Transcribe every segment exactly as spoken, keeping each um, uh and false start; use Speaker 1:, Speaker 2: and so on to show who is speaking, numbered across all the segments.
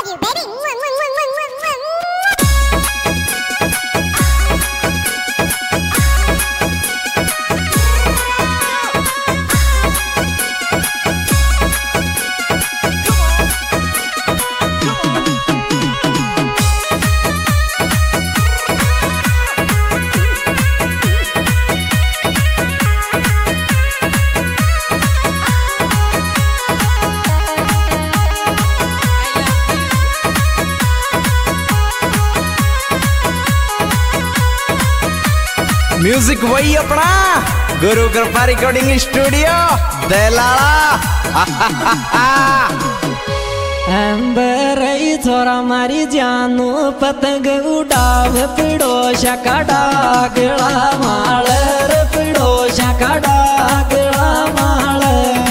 Speaker 1: Music वही अपना गुरु कृपा रिकॉर्डिंग स्टूडियो देलाला।
Speaker 2: अंबरई छोरा मारी जानू पतंग उड़ावे पिड़ोशा का डागला माल रे पिड़ोशा का डागला माल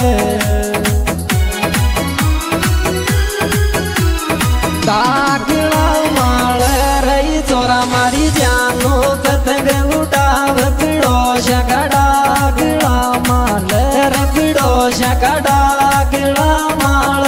Speaker 2: डागला माल रई छोरा मारी जानू पतंग उड़ावे पिड़ोशा का डागला माल रे पिड़ोशा का डागला माल।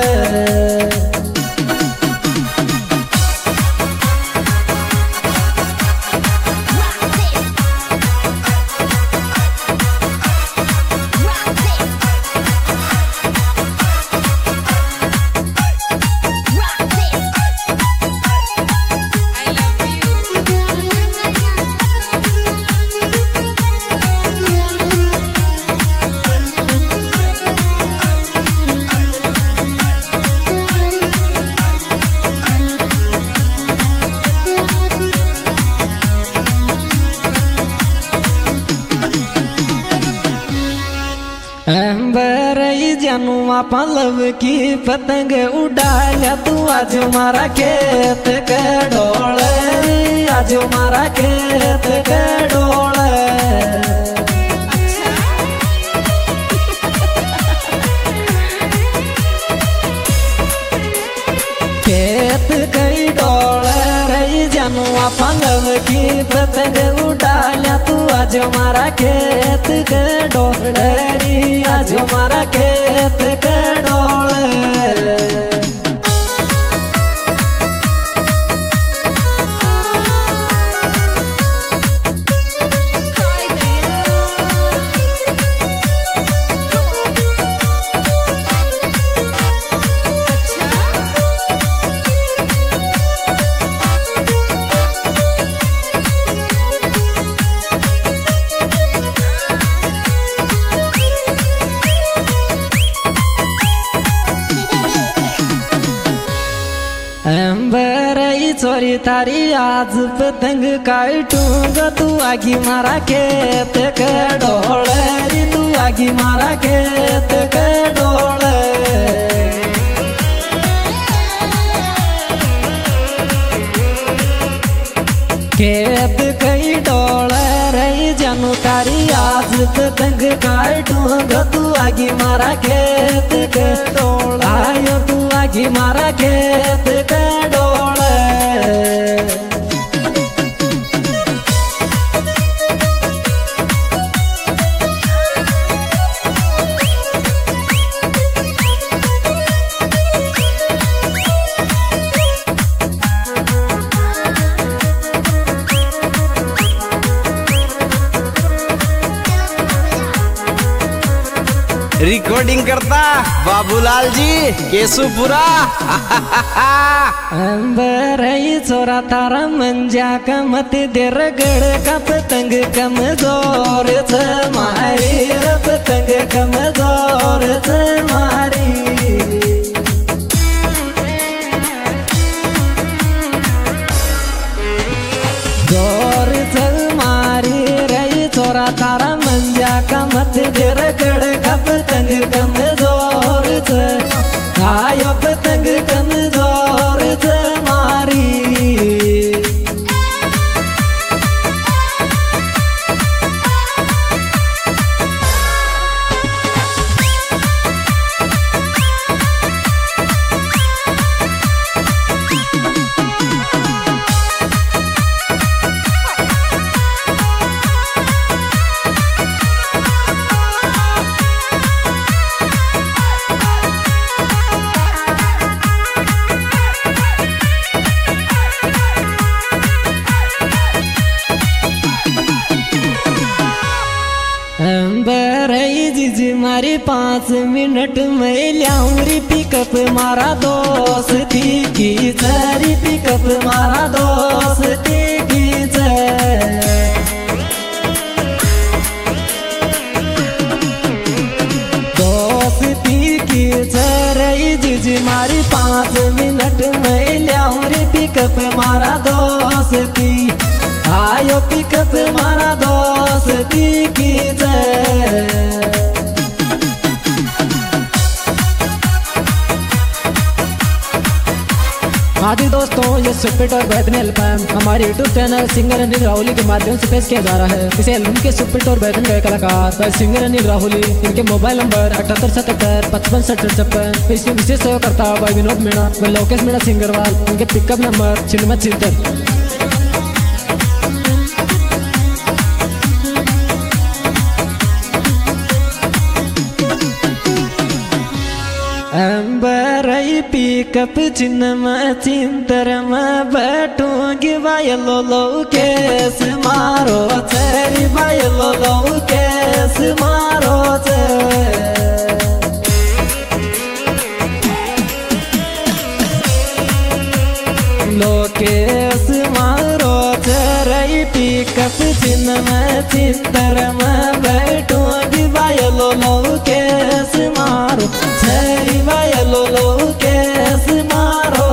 Speaker 2: अंबरई जनुआ पलव की पतंग उड़ाया तू आज मारा खेत के डोले आज मारा खेत के डोले खेत कई डोले रही जनुआ पलव की पतंग उड़ाया तू आज मारा खेत के डोले आज हमारा खेत के डोले। अंबरई चोरी तारी आज पतंग काटूंग तू आगी मारा खेत के डोले तू आगी मारा खेत के डोले खेत कई डोले रही जनू तारी आज पतंग काटूंग तू आगी मारा खेत के डोले आयो तू आगी मारा खेत के डोले।
Speaker 1: रिकॉर्डिंग करता बाबूलाल जी केशुपुरा।
Speaker 2: अंबरई छोरा तारा मंजा का मत देर गड़ का पतंग कमजोर से मारी पतंग कमजोर से मारी जोर से मारी रही छोरा तारा मंजा का मत देर गड़ का पतंग कमजोर से आयो पतंग कमजोर से मारी पाँच मिनट में ल्याऊरी पिकअप मारा दोस्ती की चरी पिकअप मारा दोस्ती की दोस्ती की चरई जिजी मारी पाँच मिनट में ल्याऊरी पिकअप मारा दोस्ती आयो पिकअप मारा दोस्ती की हाँ जी दोस्तों, ये सुपीट और बेहतरीन एल्बम हमारे YouTube channel singer Anil Rahuli के माध्यम से पेश किया जा रहा है। इसे एल्बम के सुपीट और बेहतरीन गायक कलाकार भाई सिंगर अनिल राहुली, इनके मोबाइल नंबर अठहत्तर सतहत्तर पचपन सत्तर छप्पन। इसमें विशेष सहयोग करता भाई विनोद मीणा व लोकेश मीणा सिंगरवाल, इनके पिकअप नंबर छिन्नवे छिहत्तर। अंबरई पिकअप चिन्ह में चिंतर में बैठूंगी वायलो लो केस मारो चेरी वायलो लो केस मारो लोकेश मारो चेरी पिकअप चिन्ह में चिंतर में बैठूंगी वायलो लो केस मारो चेरी वायलो लो केस मारो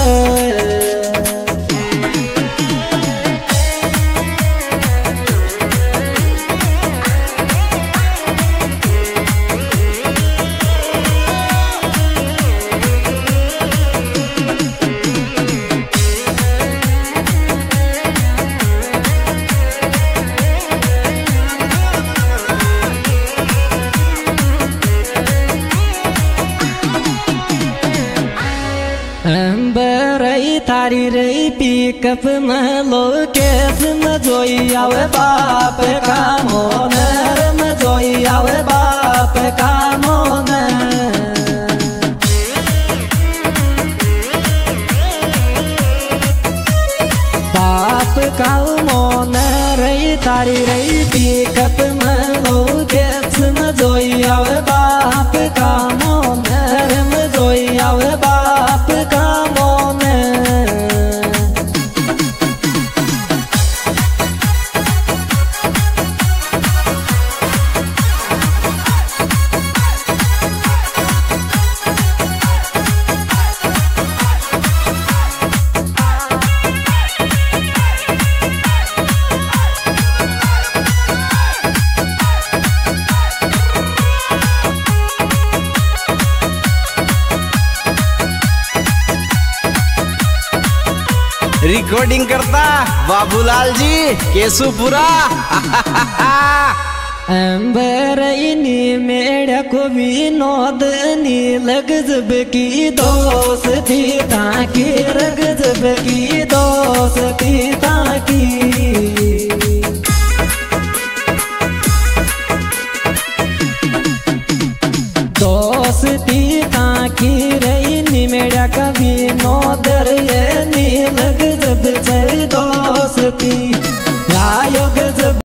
Speaker 2: अंबरई थारी रही पिकअप में लोकेश में जोई आवे बाप का मोन में जोई आवे बाप का मोन बाप का मोन रही थारी रही पिकअप में लोकेश में जोई आवे बाप का मोन में जोई आवे बाप का मोन
Speaker 1: रिकॉर्डिंग करता बाबूलाल जी केशुपुरा।
Speaker 2: अंबरईनी मेढ़ को विनोद नी लग जब की दोस्ती ताकि रग जब की दोस्ती ताकि